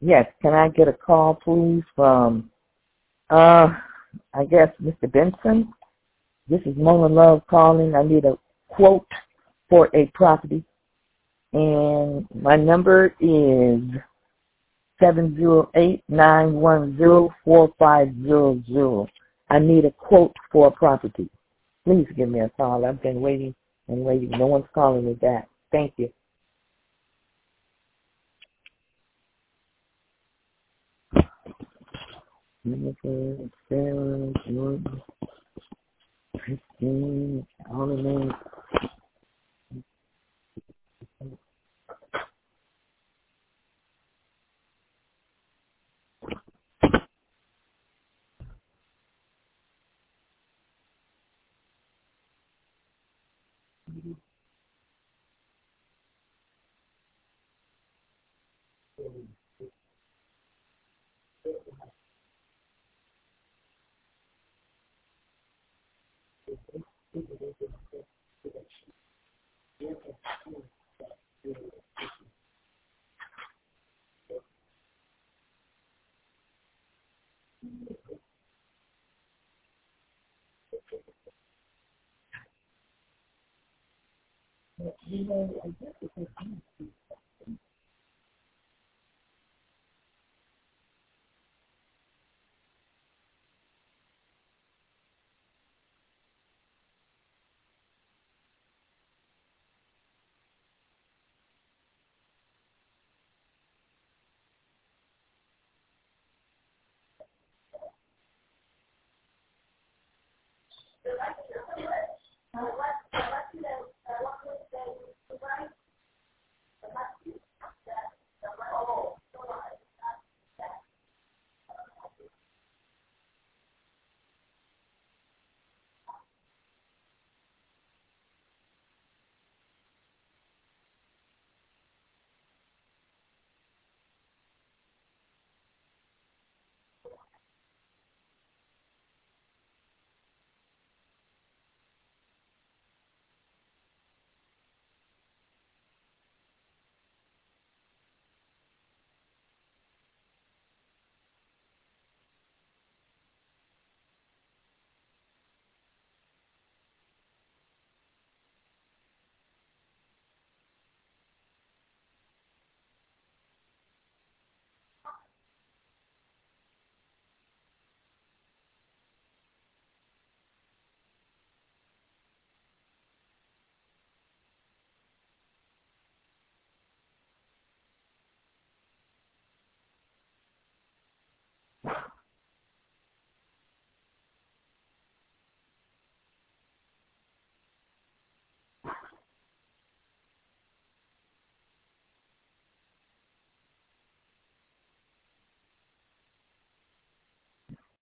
Yes, can I get a call, please, from, I guess, Mr. Benson? This is Mona Love calling. I need a quote for a property. And my number is 708-910-4500. I need a quote for a property. Please give me a call. I've been waiting and waiting. No one's calling me back. Thank you. Christine, all the names.